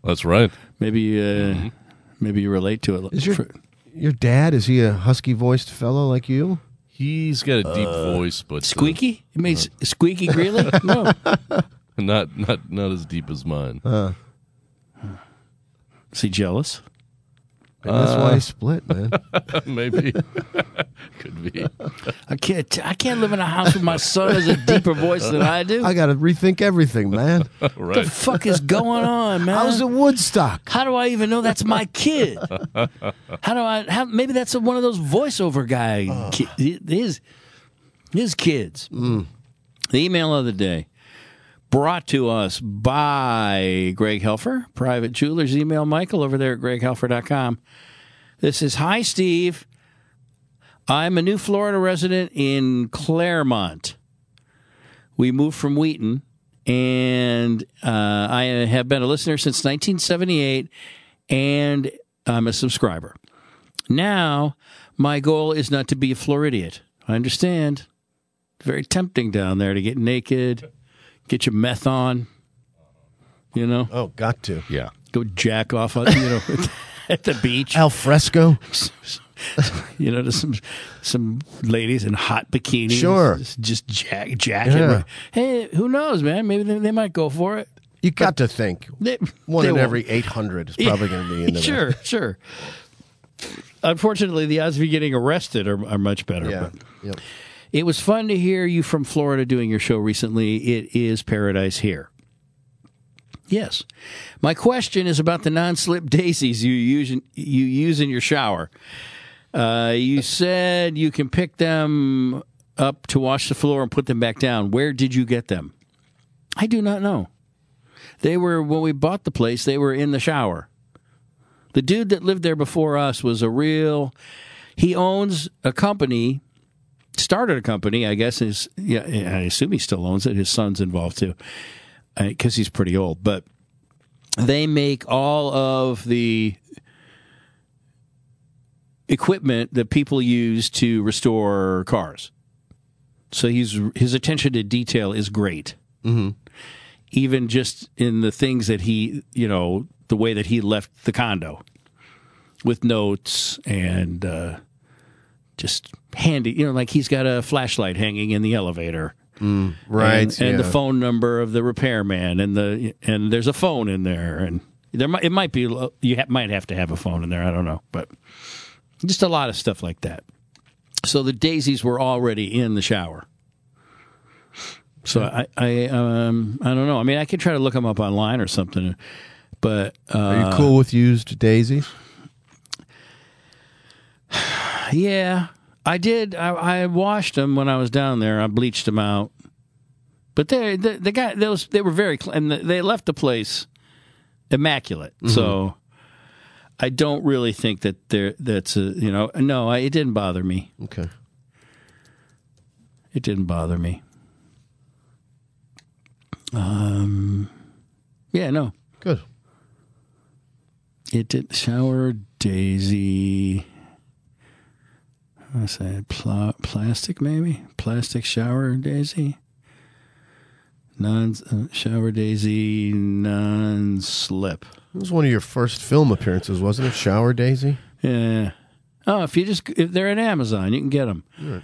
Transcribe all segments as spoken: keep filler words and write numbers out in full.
That's right. Maybe uh, Mm-hmm. maybe you relate to it. Is your your dad? Is he a husky voiced fellow like you? He's got a deep voice, but uh, Squeaky? You mean Squeaky Greeley? No. not not not as deep as mine. Uh, Is he jealous? and that's why he split, man. Maybe. Could be. I can't. I can't live in a house with my son has a deeper voice than I do. I got to rethink everything, man. What Right. the fuck is going on, man? How's it Woodstock? How do I even know that's my kid? How do I? How, maybe that's one of those voiceover guy. ki- His his kids. The email of the day brought to us by Greg Helfer, Private Jewelers. Email Michael over there at greg helfer dot com. This is, hi, Steve. I'm a new Florida resident in Claremont. We moved from Wheaton, and uh, I have been a listener since nineteen seventy-eight, and I'm a subscriber. Now, my goal is not to be a Floridiot. I understand. Very tempting down there to get naked, get your meth on, you know, Oh, got to. Yeah. go jack off, on, you know, at the beach. Al fresco? You know, to some some ladies in hot bikinis. Sure. Just, just jack, jacking. Yeah. Hey, who knows, man? Maybe they, they might go for it. You got to think. They, One they in won't. every eight hundred is probably going to be into Sure, sure. Unfortunately, the odds of you getting arrested are, are much better. that. Yeah. But Yep. it was fun to hear you from Florida doing your show recently. It is paradise here. Yes. My question is about the non-slip daisies you use in, you use in your shower. Uh, you said you can pick them up to wash the floor and put them back down. Where did you get them? I do not know. They were, when we bought the place, they were in the shower. The dude that lived there before us was a real, he owns a company, started a company, I guess. His, yeah, I assume he still owns it. His son's involved too, because he's pretty old. But they make all of the equipment that people use to restore cars. So he's his attention to detail is great. Mm-hmm. Even just in the things that he, you know, the way that he left the condo with notes and uh, just handy, you know, like he's got a flashlight hanging in the elevator. Mm, right. And, and yeah. the phone number of the repairman, and the and there's a phone in there, and there might it might be you ha- might have to have a phone in there. I don't know, but just a lot of stuff like that. So the daisies were already in the shower. So I I um I don't know. I mean, I could try to look them up online or something, but uh, Are you cool with used daisies? yeah, I did. I, I washed them when I was down there. I bleached them out. But they, the, the guy, those they were very, cl- and they left the place immaculate. Mm-hmm. So I don't really think that there. That's a you know. No, I, it didn't bother me. Okay. It didn't bother me. Um. Yeah. No. Good. It did. Shower daisy. I say pl- plastic, maybe plastic shower daisy. Non uh, shower daisy non-slip. It was one of your first film appearances, wasn't it? Shower Daisy? Yeah. Oh, if you just if they're at Amazon, you can get them. Right.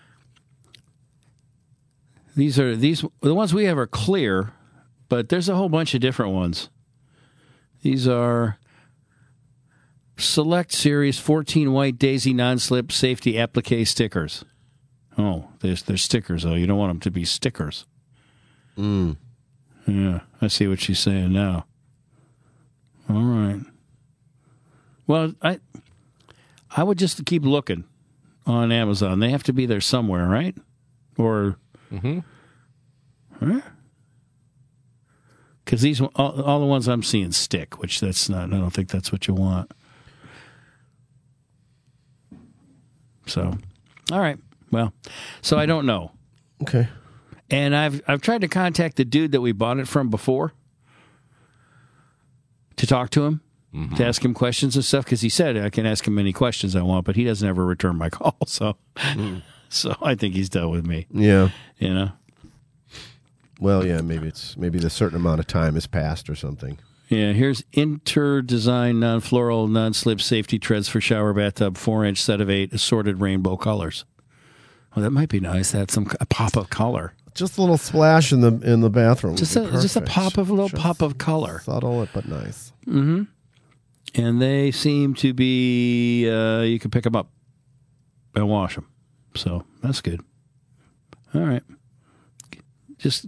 These are these the ones we have are clear, but there's a whole bunch of different ones. These are Select Series fourteen White Daisy Non-Slip Safety Applique stickers. Oh, there's there's stickers though. You don't want them to be stickers. Mm. Yeah, I see what she's saying now. All right. Well, I I would just keep looking on Amazon. They have to be there somewhere, right? Or, Mm-hmm. huh? Because these all, all the ones I'm seeing stick, which that's not. I don't think that's what you want. So, all right. Well, so I don't know. Okay. And I've I've tried to contact the dude that we bought it from before to talk to him, mm-hmm. to ask him questions and stuff, because he said I can ask him any questions I want, but he doesn't ever return my call. So, mm. so I think he's done with me. Yeah. You know. Well, yeah. Maybe it's maybe the certain amount of time has passed or something. Yeah, here's Interdesign non-floral, non-slip safety treads for shower bathtub, four-inch set of eight, assorted rainbow colors. Well, that might be nice. That's some a pop of color. Just a little splash in the in the bathroom. Just a, just a pop of a little Just pop of color. Subtle but nice. Mm-hmm. And they seem to be, uh, you can pick them up and wash them. So that's good. All right. Just...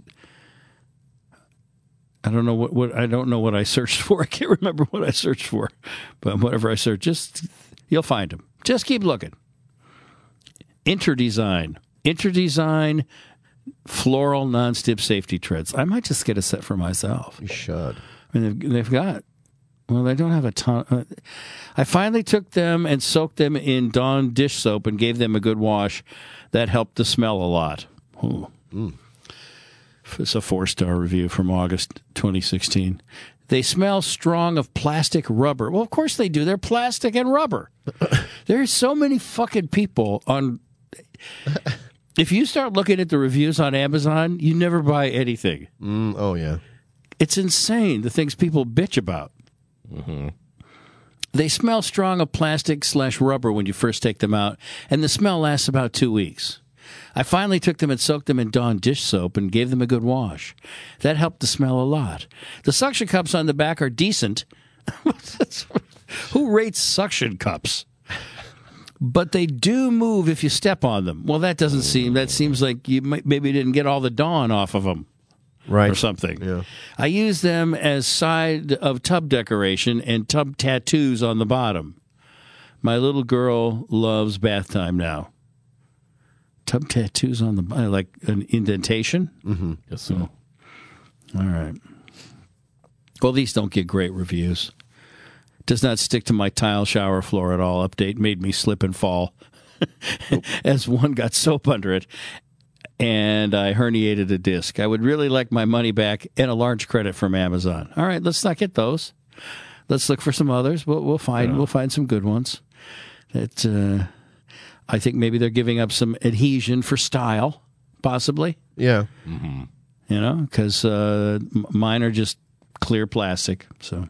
I don't know what, what I don't know what I searched for. I can't remember what I searched for, but whatever I search, just you'll find them. Just keep looking. Interdesign, Interdesign, floral non-stip safety treads. I might just get a set for myself. You should. I mean, they've, they've got. Well, they don't have a ton. Uh, I finally took them and soaked them in Dawn dish soap and gave them a good wash. That helped the smell a lot. Ooh. Mm. It's a four-star review from August twenty sixteen. They smell strong of plastic rubber. Well, of course they do. They're plastic and rubber. There's so many fucking people on... If you start looking at the reviews on Amazon, you never buy anything. Mm, oh, yeah. It's insane, the things people bitch about. Mm-hmm. They smell strong of plastic slash rubber when you first take them out, and the smell lasts about two weeks. I finally took them and soaked them in Dawn dish soap and gave them a good wash. That helped the smell a lot. The suction cups on the back are decent. Who rates suction cups? But they do move if you step on them. Well, that doesn't seem, that seems like you might, maybe didn't get all the Dawn off of them. Right. Or something. Yeah. I use them as side of tub decoration and tub tattoos on the bottom. My little girl loves bath time now. Tub tattoos on the bottom, like an indentation? Mm-hmm. Yes, so. All right. Well, these don't get great reviews. Does not stick to my tile shower floor at all. Update made me slip and fall as one got soap under it, and I herniated a disc. I would really like my money back and a large credit from Amazon. All right, let's not get those. Let's look for some others. We'll, we'll find yeah. we'll find some good ones. That uh, I think maybe they're giving up some adhesion for style, possibly. Yeah. Mm-hmm. You know, because uh, mine are just clear plastic. So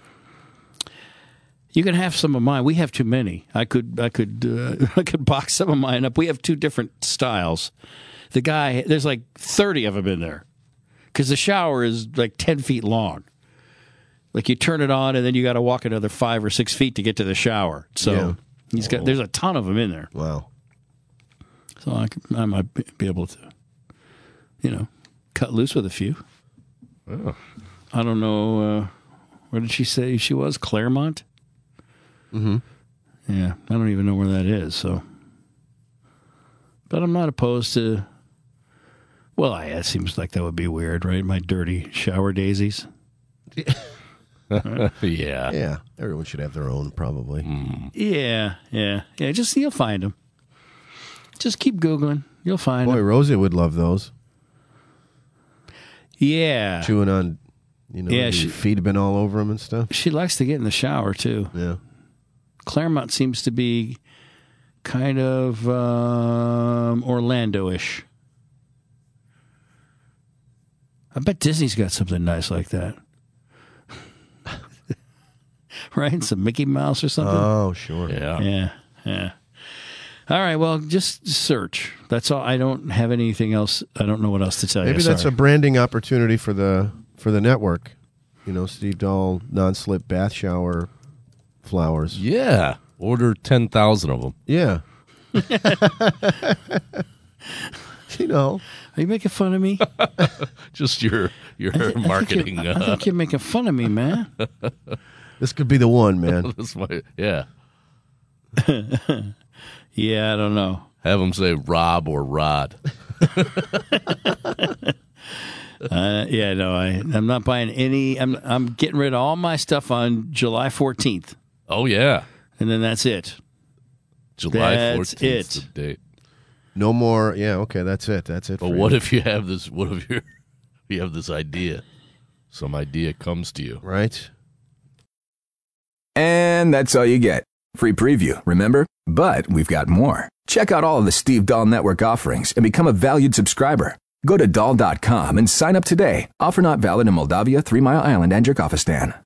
you can have some of mine. We have too many. I could I could uh, I could box some of mine up. We have two different styles. The guy, there's like thirty of them in there because the shower is like ten feet long. Like you turn it on and then you got to walk another five or six feet to get to the shower. So yeah. he's got. There's a ton of them in there. Wow. So I, could, I might be able to, you know, cut loose with a few. Oh. I don't know. Uh, where did she say she was? Claremont? Mm-hmm. Yeah, I don't even know where that is. So, but I'm not opposed to. Well, I, it seems like that would be weird, right? My dirty shower daisies. Right? Yeah. Yeah. Everyone should have their own, probably. Mm. Yeah, yeah, yeah. Just you'll find them. Just keep Googling. You'll find Boy, them. Rosie would love those. Yeah. Chewing on, you know, Yeah, your she- feet have been all over them and stuff. She likes to get in the shower, too. Yeah. Claremont seems to be kind of um, Orlando-ish. I bet Disney's got something nice like that. Right? Some Mickey Mouse or something? Oh, sure. Yeah. Yeah, yeah. All right, well, just search. That's all. I don't have anything else. I don't know what else to tell Maybe you. that's Sorry. a branding opportunity for the for the network. You know, Steve Dahl non-slip bath shower flowers. Yeah. Order ten thousand of them. Yeah. You know. Are you making fun of me? Just your your I thi- I marketing. think you're- I uh, think you're making fun of me, man. This could be the one, man. that's my, yeah. Yeah, I don't know. Have them say Rob or Rod. Uh, yeah, no, I, I'm not buying any. I'm I'm getting rid of all my stuff on July fourteenth, Oh, yeah. and then that's it. July That's fourteenth is it. the date. No more. Yeah, okay, that's it. That's it. But for what you. if you have this? What if you you have this idea? Some idea comes to you. Right? And that's all you get. Free preview, remember? But we've got more. Check out all of the Steve Dahl Network offerings and become a valued subscriber. Go to dahl dot com and sign up today. Offer not valid in Moldavia, Three Mile Island, and Jerkofistan.